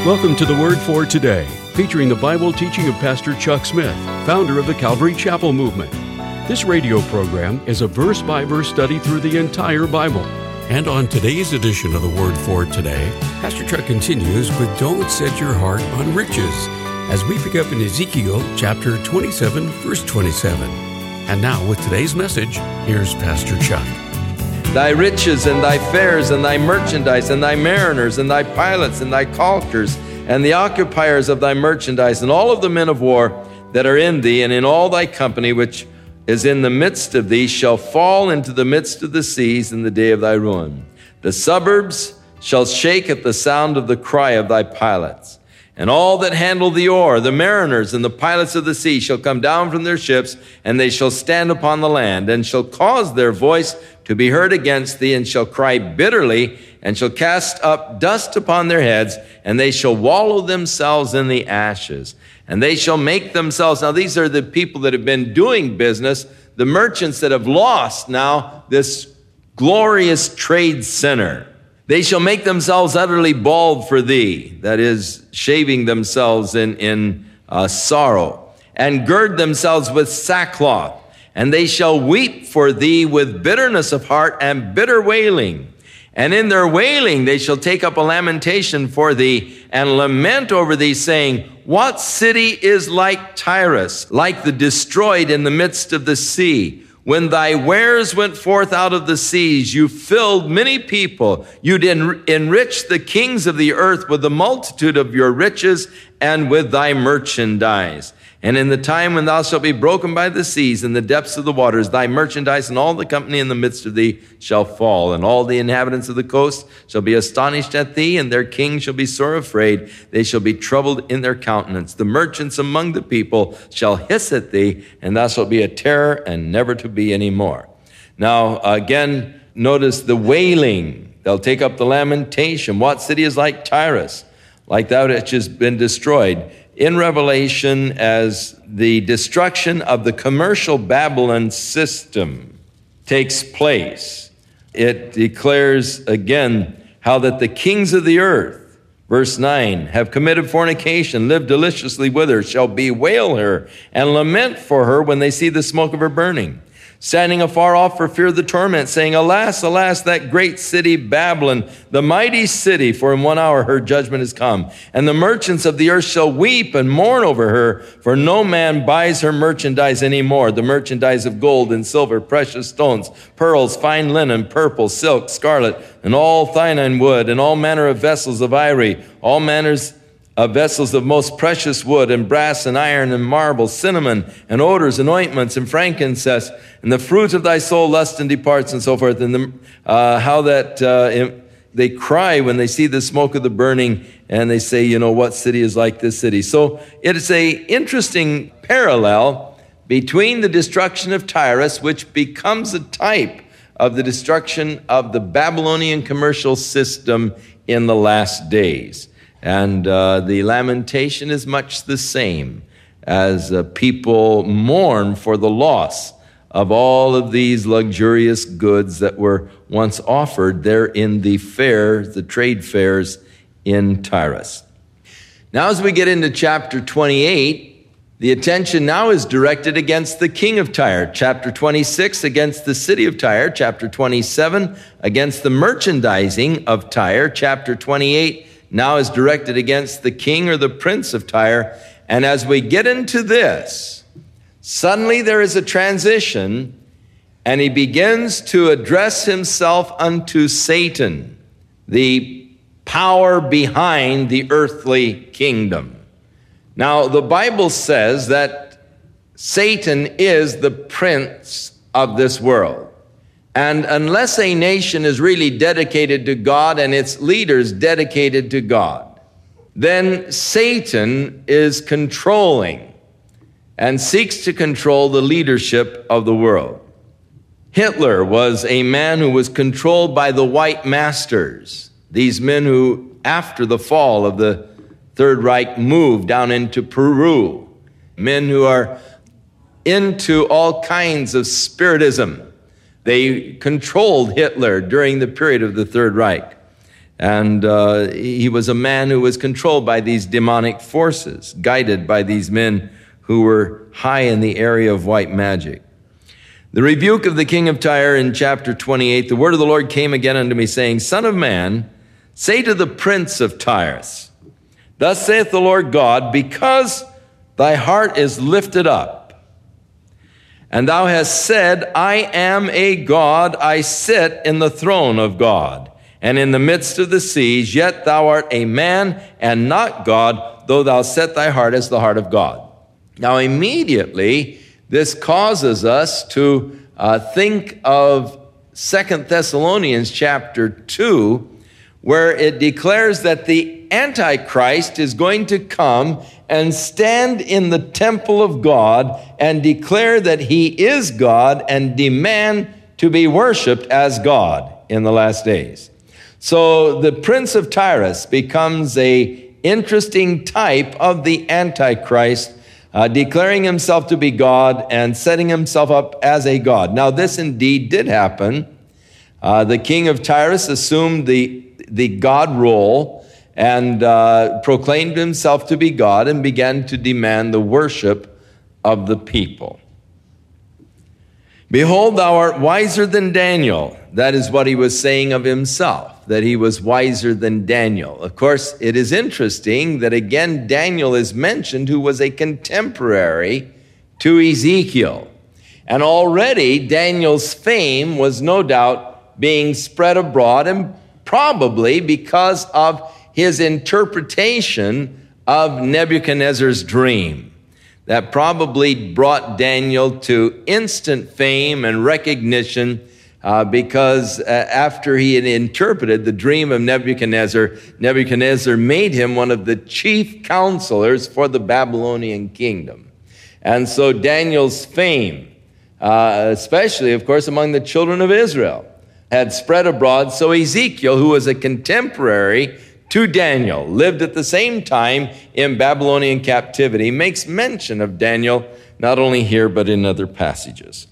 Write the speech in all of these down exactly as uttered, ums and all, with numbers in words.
Welcome to the Word for Today, featuring the Bible teaching of Pastor Chuck Smith, founder of the Calvary Chapel Movement. This radio program is a verse-by-verse study through the entire Bible. And on today's edition of the Word for Today, Pastor Chuck continues with Don't Set Your Heart on Riches, as we pick up in Ezekiel chapter twenty-seven, verse twenty-seven. And now with today's message, here's Pastor Chuck. Thy riches and thy fares and thy merchandise and thy mariners and thy pilots and thy caulkers and the occupiers of thy merchandise and all of the men of war that are in thee and in all thy company which is in the midst of thee shall fall into the midst of the seas in the day of thy ruin. The suburbs shall shake at the sound of the cry of thy pilots. And all that handle the oar, the mariners and the pilots of the sea shall come down from their ships, and they shall stand upon the land, and shall cause their voice to be heard against thee, and shall cry bitterly, and shall cast up dust upon their heads, and they shall wallow themselves in the ashes. And they shall make themselves, now these are the people that have been doing business, the merchants that have lost now this glorious trade center. They shall make themselves utterly bald for thee, that is, shaving themselves in, in uh, sorrow, and gird themselves with sackcloth, and they shall weep for thee with bitterness of heart and bitter wailing. And in their wailing they shall take up a lamentation for thee, and lament over thee, saying, What city is like Tyrus, like the destroyed in the midst of the sea? When thy wares went forth out of the seas, you filled many people. You did enrich the kings of the earth with the multitude of your riches and with thy merchandise. And in the time when thou shalt be broken by the seas in the depths of the waters, thy merchandise and all the company in the midst of thee shall fall. And all the inhabitants of the coast shall be astonished at thee, and their king shall be sore afraid. They shall be troubled in their countenance. The merchants among the people shall hiss at thee, and thou shalt be a terror and never to be any more. Now, again, notice the wailing. They'll take up the lamentation. What city is like Tyrus, like that which has been destroyed? In Revelation, as the destruction of the commercial Babylon system takes place, it declares again how that the kings of the earth, verse nine, have committed fornication, lived deliciously with her, shall bewail her and lament for her when they see the smoke of her burning, standing afar off for fear of the torment, saying, Alas, alas, that great city Babylon, the mighty city, for in one hour her judgment is come. And the merchants of the earth shall weep and mourn over her, for no man buys her merchandise any more, the merchandise of gold and silver, precious stones, pearls, fine linen, purple, silk, scarlet, and all thine wood, and all manner of vessels of ivory, all manners of vessels of most precious wood, and brass and iron and marble, cinnamon and odors and ointments and frankincense, and the fruit of thy soul lust and departs, and so forth. And the, uh, how that uh, they cry when they see the smoke of the burning, and they say, you know, what city is like this city? So it is a interesting parallel between the destruction of Tyrus, which becomes a type of the destruction of the Babylonian commercial system in the last days. And uh, the lamentation is much the same as uh, people mourn for the loss of all of these luxurious goods that were once offered there in the fairs, the trade fairs in Tyrus. Now, as we get into chapter twenty-eight, the attention now is directed against the king of Tyre. Chapter twenty-six, against the city of Tyre. Chapter twenty-seven, against the merchandising of Tyre. Chapter twenty-eight, now is directed against the king or the prince of Tyre. And as we get into this, suddenly there is a transition, and he begins to address himself unto Satan, the power behind the earthly kingdom. Now, the Bible says that Satan is the prince of this world. And unless a nation is really dedicated to God and its leaders dedicated to God, then Satan is controlling and seeks to control the leadership of the world. Hitler was a man who was controlled by the white masters, these men who, after the fall of the Third Reich, moved down into Peru, men who are into all kinds of spiritism. They controlled Hitler during the period of the Third Reich. And uh, he was a man who was controlled by these demonic forces, guided by these men who were high in the area of white magic. The rebuke of the king of Tyre in chapter twenty-eight, the word of the Lord came again unto me, saying, Son of man, say to the prince of Tyrus, Thus saith the Lord God, because thy heart is lifted up, and thou hast said, I am a God, I sit in the throne of God, and in the midst of the seas, yet thou art a man and not God, though thou set thy heart as the heart of God. Now immediately, this causes us to uh, think of Second Thessalonians chapter two, where it declares that the Antichrist is going to come and stand in the temple of God and declare that he is God and demand to be worshiped as God in the last days. So the prince of Tyrus becomes a interesting type of the Antichrist, uh, declaring himself to be God and setting himself up as a God. Now this indeed did happen. Uh, the king of Tyrus assumed the, the God role and uh, proclaimed himself to be God and began to demand the worship of the people. Behold, thou art wiser than Daniel. That is what he was saying of himself, that he was wiser than Daniel. Of course, it is interesting that again Daniel is mentioned, who was a contemporary to Ezekiel. And already Daniel's fame was no doubt being spread abroad, and probably because of his interpretation of Nebuchadnezzar's dream. That probably brought Daniel to instant fame and recognition uh, because uh, after he had interpreted the dream of Nebuchadnezzar, Nebuchadnezzar made him one of the chief counselors for the Babylonian kingdom. And so Daniel's fame, uh, especially, of course, among the children of Israel, had spread abroad. So Ezekiel, who was a contemporary to Daniel, lived at the same time in Babylonian captivity, makes mention of Daniel, not only here, but in other passages.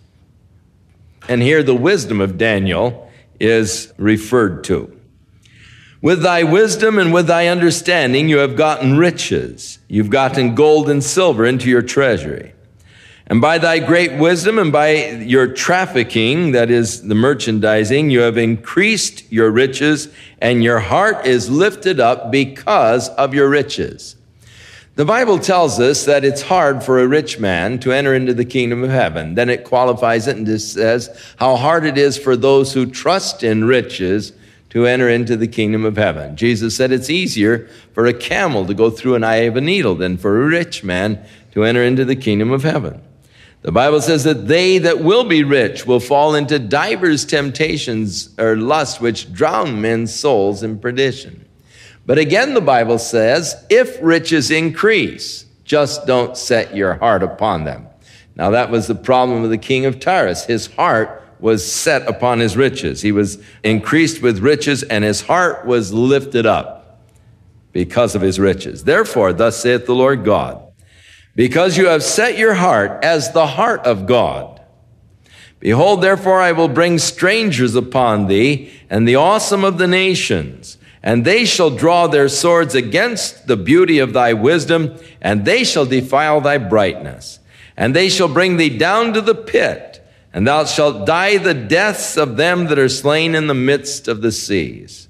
And here the wisdom of Daniel is referred to. With thy wisdom and with thy understanding you have gotten riches. You've gotten gold and silver into your treasury. And by thy great wisdom and by your trafficking, that is the merchandising, you have increased your riches, and your heart is lifted up because of your riches. The Bible tells us that it's hard for a rich man to enter into the kingdom of heaven. Then it qualifies it and it says how hard it is for those who trust in riches to enter into the kingdom of heaven. Jesus said it's easier for a camel to go through an eye of a needle than for a rich man to enter into the kingdom of heaven. The Bible says that they that will be rich will fall into divers temptations or lusts which drown men's souls in perdition. But again, the Bible says, if riches increase, just don't set your heart upon them. Now that was the problem of the king of Tyrus. His heart was set upon his riches. He was increased with riches, and his heart was lifted up because of his riches. Therefore, thus saith the Lord God, because you have set your heart as the heart of God. Behold, therefore, I will bring strangers upon thee, and the awesome of the nations, and they shall draw their swords against the beauty of thy wisdom, and they shall defile thy brightness. And they shall bring thee down to the pit, and thou shalt die the deaths of them that are slain in the midst of the seas.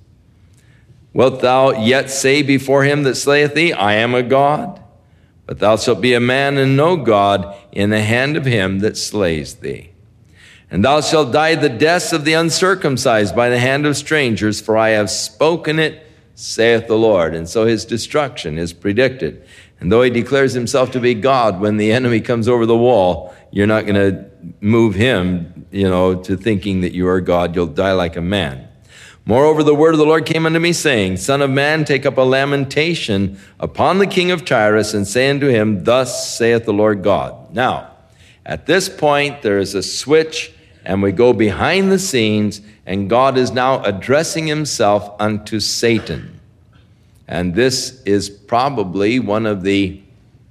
Wilt thou yet say before him that slayeth thee, I am a God? But thou shalt be a man and no God in the hand of him that slays thee. And thou shalt die the deaths of the uncircumcised by the hand of strangers, for I have spoken it, saith the Lord. And so his destruction is predicted. And though he declares himself to be God, when the enemy comes over the wall, you're not going to move him, you know, to thinking that you are God. You'll die like a man. Moreover, the word of the Lord came unto me, saying, Son of man, take up a lamentation upon the king of Tyrus, and say unto him, Thus saith the Lord God. Now, at this point, there is a switch, and we go behind the scenes, and God is now addressing himself unto Satan. And this is probably one of the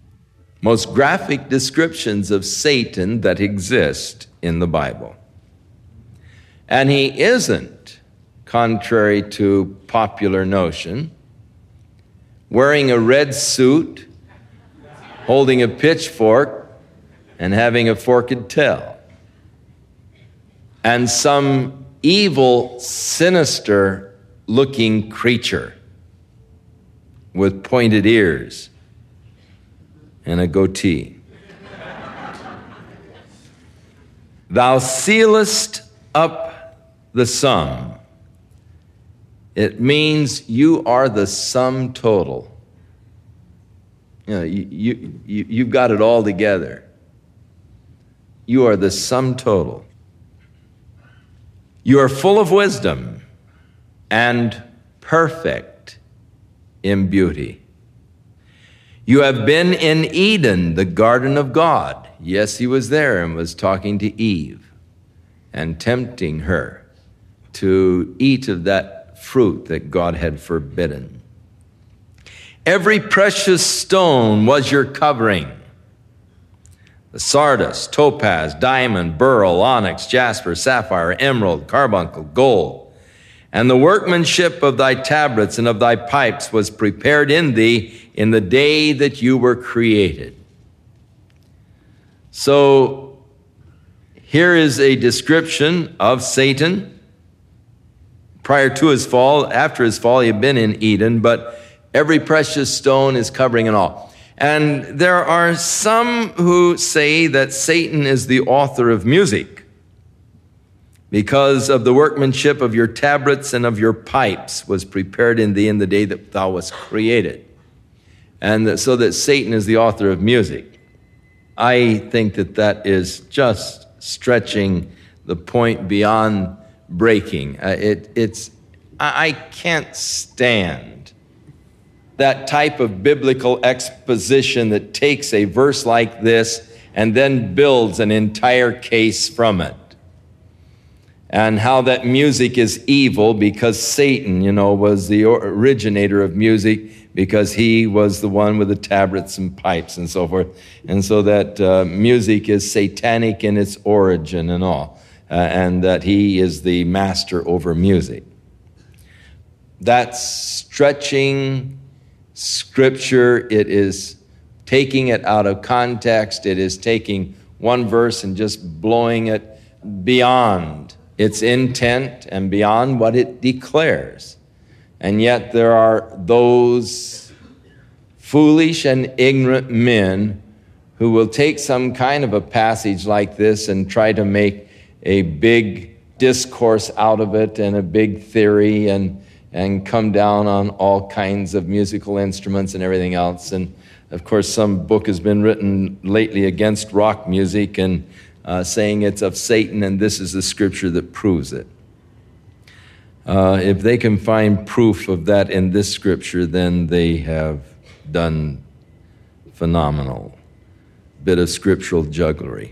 most graphic descriptions of Satan that exist in the Bible. And he isn't contrary to popular notion, wearing a red suit, holding a pitchfork, and having a forked tail. And some evil, sinister-looking creature with pointed ears and a goatee. Thou sealest up the sum. It means you are the sum total. You know, you, you, you, you've got it all together. You are the sum total. You are full of wisdom and perfect in beauty. You have been in Eden, the garden of God. Yes, he was there and was talking to Eve and tempting her to eat of that fruit that God had forbidden. Every precious stone was your covering. The sardius, topaz, diamond, beryl, onyx, jasper, sapphire, emerald, carbuncle, gold. And the workmanship of thy tabrets and of thy pipes was prepared in thee in the day that you were created. So here is a description of Satan. Prior to his fall, after his fall, he had been in Eden, but every precious stone is covering it all. And there are some who say that Satan is the author of music because of the workmanship of your tabrets and of your pipes was prepared in thee in the day that thou wast created. And that, so that Satan is the author of music. I think that that is just stretching the point beyond breaking. Uh, it, it's, I, I can't stand that type of biblical exposition that takes a verse like this and then builds an entire case from it. And how that music is evil because Satan, you know, was the originator of music because he was the one with the tabrets and pipes and so forth. And so that uh, music is satanic in its origin and all. Uh, and that he is the master over music. That's stretching Scripture. It is taking it out of context. It is taking one verse and just blowing it beyond its intent and beyond what it declares. And yet there are those foolish and ignorant men who will take some kind of a passage like this and try to make a big discourse out of it and a big theory and and come down on all kinds of musical instruments and everything else. And of course, some book has been written lately against rock music and uh, saying it's of Satan, and this is the scripture that proves it. Uh, if they can find proof of that in this scripture, then they have done phenomenal bit of scriptural jugglery.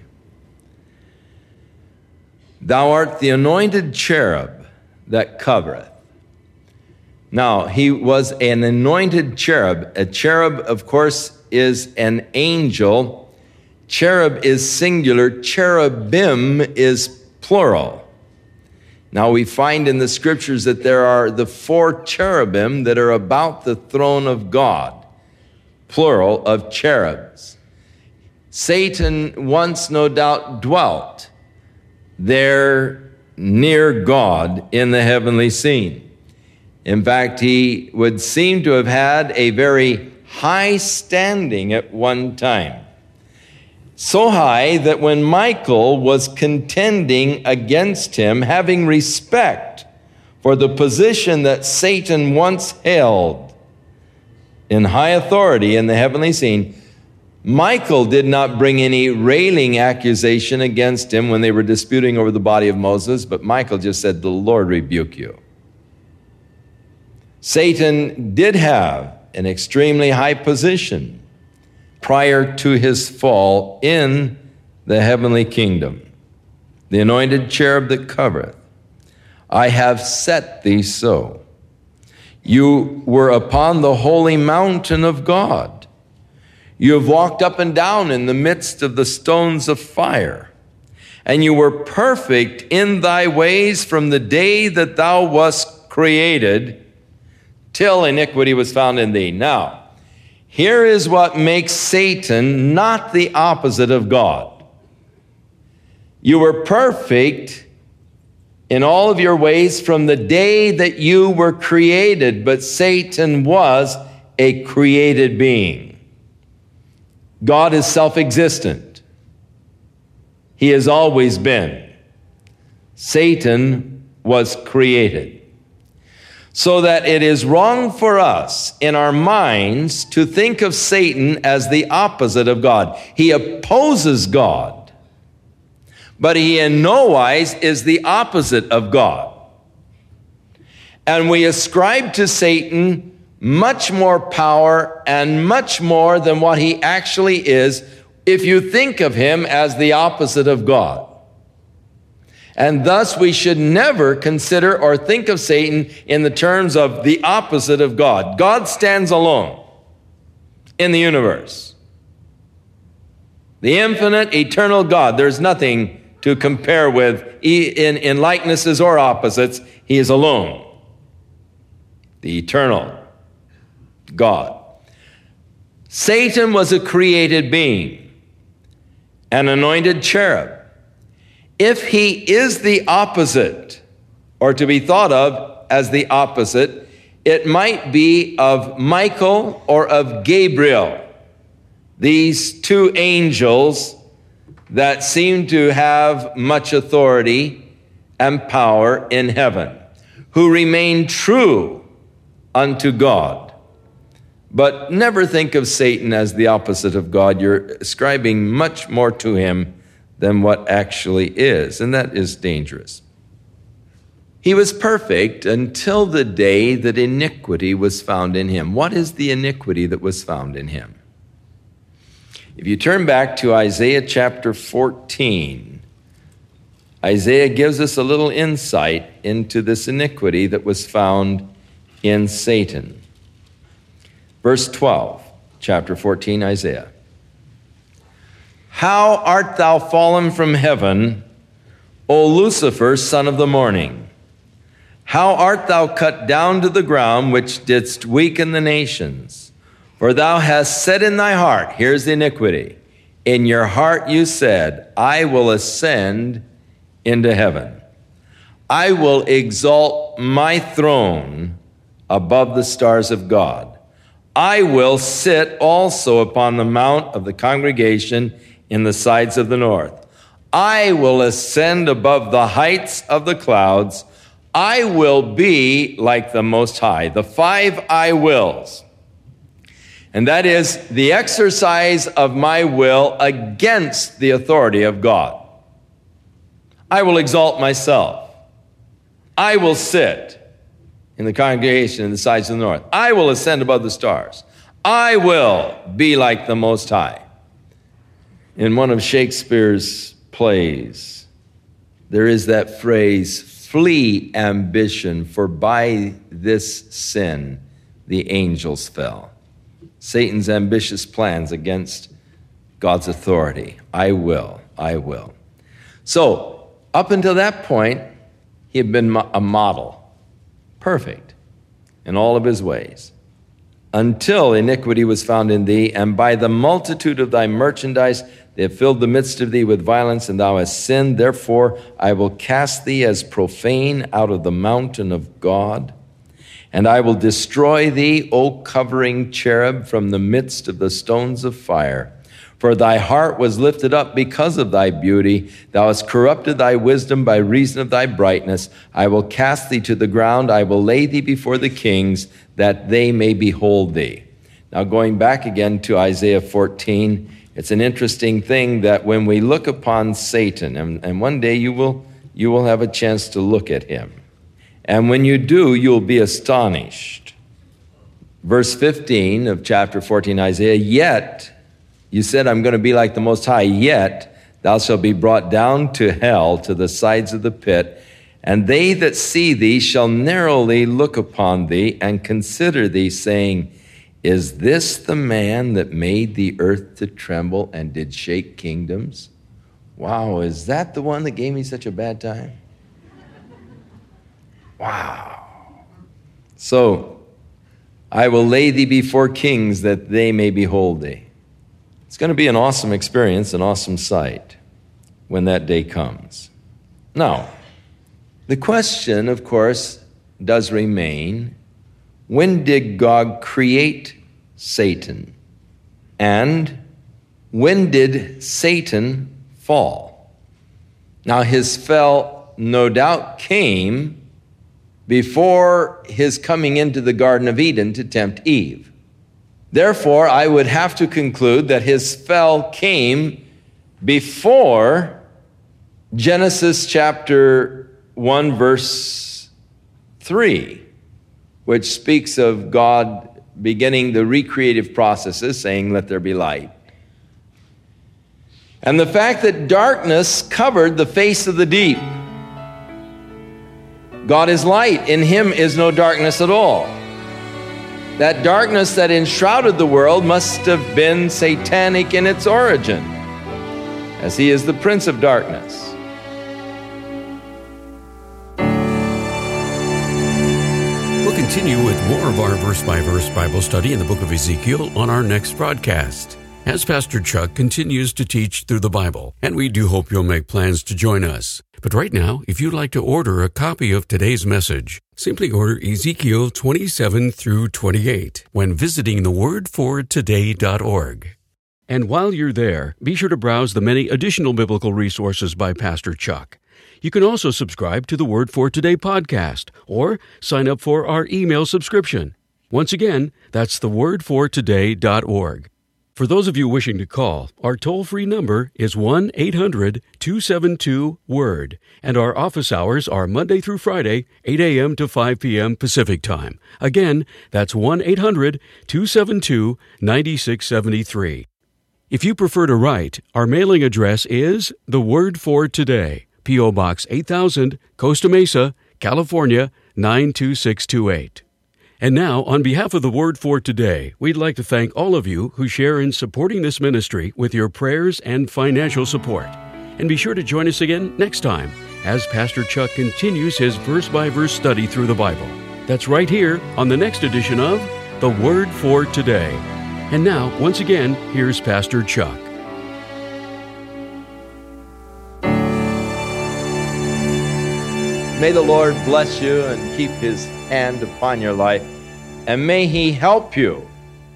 Thou art the anointed cherub that covereth. Now, he was an anointed cherub. A cherub, of course, is an angel. Cherub is singular. Cherubim is plural. Now, we find in the scriptures that there are the four cherubim that are about the throne of God, plural of cherubs. Satan once, no doubt, dwelt there near God in the heavenly scene. In fact, he would seem to have had a very high standing at one time. So high that when Michael was contending against him, having respect for the position that Satan once held in high authority in the heavenly scene, Michael did not bring any railing accusation against him when they were disputing over the body of Moses, but Michael just said, "The Lord rebuke you." Satan did have an extremely high position prior to his fall in the heavenly kingdom. The anointed cherub that covereth. I have set thee so. You were upon the holy mountain of God. You have walked up and down in the midst of the stones of fire. and you were perfect in thy ways from the day that thou wast created, till iniquity was found in thee. Now, here is what makes Satan not the opposite of God. You were perfect in all of your ways from the day that you were created, but Satan was a created being. God is self-existent. He has always been. Satan was created. So that it is wrong for us in our minds to think of Satan as the opposite of God. He opposes God, but he in no wise is the opposite of God. And we ascribe to Satan much more power and much more than what he actually is if you think of him as the opposite of God. And thus we should never consider or think of Satan in the terms of the opposite of God. God stands alone in the universe. The infinite, eternal God. There's nothing to compare with in, in likenesses or opposites. He is alone. The eternal God. Satan was a created being, an anointed cherub. If he is the opposite, or to be thought of as the opposite, it might be of Michael or of Gabriel, these two angels that seem to have much authority and power in heaven, who remain true unto God. But never think of Satan as the opposite of God. You're ascribing much more to him than what actually is, and that is dangerous. He was perfect until the day that iniquity was found in him. What is the iniquity that was found in him? If you turn back to Isaiah chapter fourteen, Isaiah gives us a little insight into this iniquity that was found in Satan. Verse twelve, chapter fourteen, Isaiah. How art thou fallen from heaven, O Lucifer, son of the morning? How art thou cut down to the ground, which didst weaken the nations? For thou hast said in thy heart, here's the iniquity, in your heart you said, I will ascend into heaven. I will exalt my throne above the stars of God. I will sit also upon the mount of the congregation in the sides of the north. I will ascend above the heights of the clouds. I will be like the Most High. The five I wills. And that is the exercise of my will against the authority of God. I will exalt myself. I will sit in the congregation in the sides of the north. I will ascend above the stars. I will be like the Most High. In one of Shakespeare's plays, there is that phrase, flee ambition, for by this sin the angels fell. Satan's ambitious plans against God's authority. I will, I will. So, up until that point, he had been a model, perfect in all of his ways, until iniquity was found in thee, and by the multitude of thy merchandise they have filled the midst of thee with violence, and thou hast sinned. Therefore I will cast thee as profane out of the mountain of God, and I will destroy thee, O covering cherub, from the midst of the stones of fire. For thy heart was lifted up because of thy beauty. Thou hast corrupted thy wisdom by reason of thy brightness. I will cast thee to the ground. I will lay thee before the kings, that they may behold thee. Now going back again to Isaiah fourteen, it's an interesting thing that when we look upon Satan, and, and one day you will, you will have a chance to look at him. And when you do, you'll be astonished. Verse fifteen of chapter fourteen, Isaiah, yet, you said, I'm going to be like the Most High, yet thou shalt be brought down to hell, to the sides of the pit, and they that see thee shall narrowly look upon thee and consider thee, saying, is this the man that made the earth to tremble and did shake kingdoms? Wow, is that the one that gave me such a bad time? Wow. So, I will lay thee before kings that they may behold thee. It's going to be an awesome experience, an awesome sight when that day comes. Now, the question, of course, does remain, when did God create Satan? And when did Satan fall? Now, his fall, no doubt, came before his coming into the Garden of Eden to tempt Eve. Therefore, I would have to conclude that his fall came before Genesis chapter one, verse three, which speaks of God beginning the recreative processes, saying, "Let there be light." And the fact that darkness covered the face of the deep. God is light. In him is no darkness at all. That darkness that enshrouded the world must have been satanic in its origin, as he is the prince of darkness. We'll continue with more of our verse-by-verse Bible study in the book of Ezekiel on our next broadcast, as Pastor Chuck continues to teach through the Bible, and we do hope you'll make plans to join us. But right now, if you'd like to order a copy of today's message, simply order Ezekiel twenty-seven through twenty-eight when visiting the word for today dot org. And while you're there, be sure to browse the many additional biblical resources by Pastor Chuck. You can also subscribe to the Word for Today podcast or sign up for our email subscription. Once again, that's the word for today dot org. For those of you wishing to call, our toll-free number is one eight hundred two seven two word, and our office hours are Monday through Friday, eight a.m. to five p.m. Pacific Time. Again, that's one eight hundred two seven two nine six seven three. If you prefer to write, our mailing address is The Word for Today, P O. Box eight thousand, Costa Mesa, California, nine two six two eight. And now, on behalf of the Word for Today, we'd like to thank all of you who share in supporting this ministry with your prayers and financial support. And be sure to join us again next time as Pastor Chuck continues his verse-by-verse study through the Bible. That's right here on the next edition of The Word for Today. And now, once again, here's Pastor Chuck. May the Lord bless you and keep his hand upon your life, and may he help you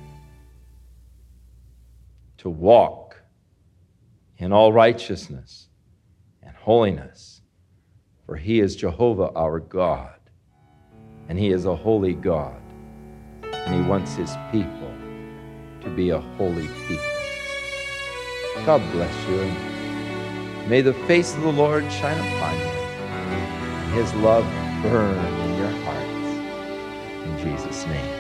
to walk in all righteousness and holiness, for he is Jehovah our God, and he is a holy God, and he wants his people to be a holy people. God bless you, and may the face of the Lord shine upon you, his love burn in your hearts. In Jesus' name.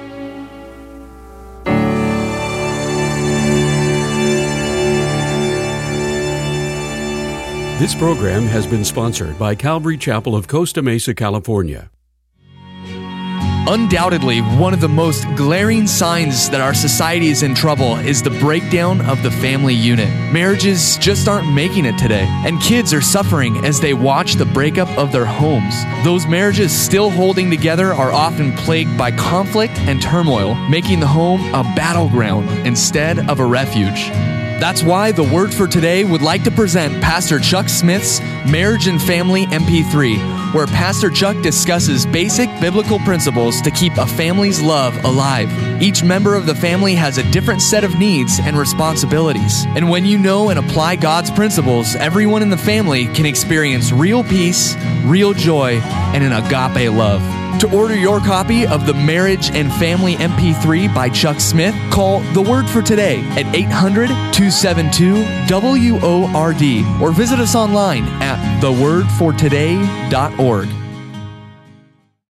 This program has been sponsored by Calvary Chapel of Costa Mesa, California. Undoubtedly, one of the most glaring signs that our society is in trouble is the breakdown of the family unit. Marriages just aren't making it today, and kids are suffering as they watch the breakup of their homes. Those marriages still holding together are often plagued by conflict and turmoil, making the home a battleground instead of a refuge. That's why the Word for Today would like to present Pastor Chuck Smith's Marriage and Family M P three, where Pastor Chuck discusses basic biblical principles to keep a family's love alive. Each member of the family has a different set of needs and responsibilities. And when you know and apply God's principles, everyone in the family can experience real peace, real joy, and an agape love. To order your copy of the Marriage and Family M P three by Chuck Smith, call The Word for Today at eight hundred two seven two W O R D or visit us online at the word for today dot org.